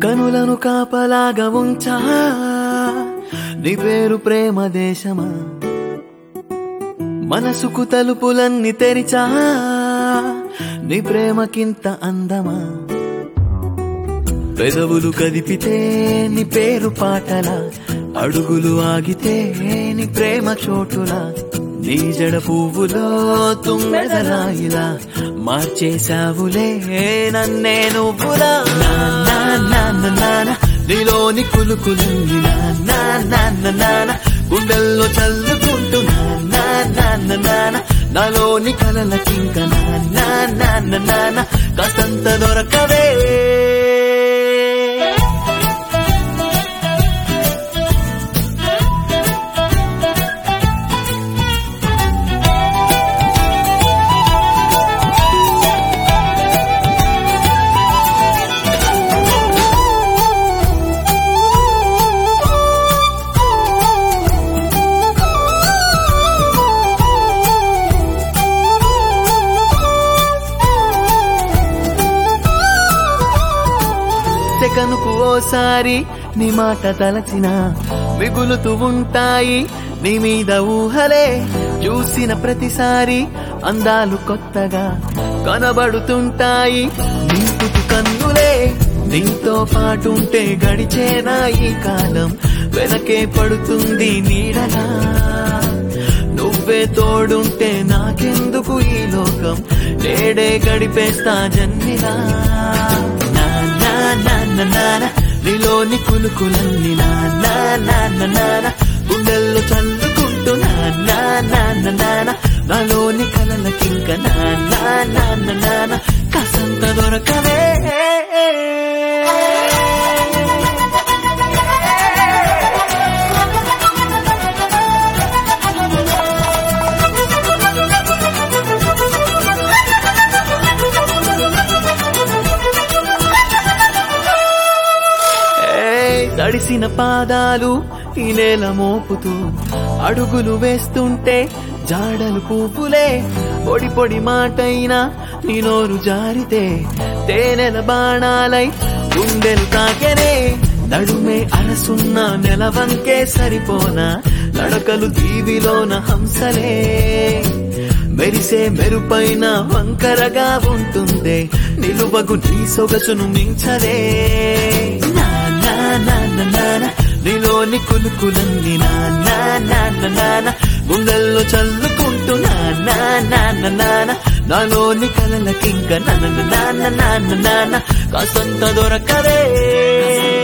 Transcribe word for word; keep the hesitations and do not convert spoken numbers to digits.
కనులను కాపలాగా ఉంచా నీ పేరు ప్రేమ దేశమా మనసుకు తలుపులన్నీ తెరిచా నీ ప్రేమకింత అందమా పెదవులు కదిపితే నీ పేరు పాటలా అడుగులు ఆగితే నీ ప్రేమ చోటులా నీ జడ పువ్వులో తుమ్మెదలా ఇలా మార్చేశావులే నన్నే నువ్వులా నీలోని కులుకులుంది నాన్న గుండెల్లో చల్లుకుంటున్నా నాలోని కలలకింక నాన్న కాస్తంత దొరకవే కనుకు ఓసారి నీ మాట తలచిన మిగులుతూ ఉంటాయి నీ మీద ఊహలే చూసిన ప్రతిసారి అందాలు కొత్తగా కనబడుతుంటాయి నీకు కన్నులే నీతో పాటుంటే గడిచేనా ఈ కాలం వెనకే పడుతుంది నీడలా నువ్వే తోడుంటే నాకెందుకు ఈ లోకం నేడే గడిపేస్తా జన్మిలా నీలోని కులుకులన్నీ నాన్న గుండెల్లో చల్లుకుంటున్నా నాలోని కలలకింక నాన్న కాసంత దొరకవే తడిసిన పాదాలు ఈ నేల మోపుతూ అడుగులు వేస్తుంటే జాడలు పువ్వులే పొడి పొడి మాటైనా నీ నోరు జారితే తేనెల బాణాలై గుండెలు తాకెనే నడుమే అరసున్న నెలవంకే సరిపోనా నడకలు దీవిలోన హంసలే మెరిసే మెరుపైన వంకరగా ఉంటుందే నిలువగు నీ సొగసును మించదే నీలోని కులుకులన్నీ నాన్న గుండెల్లో చల్లుకుంటున్నా నాలోని కలలకింక నాన్న కాసంత దొరకవే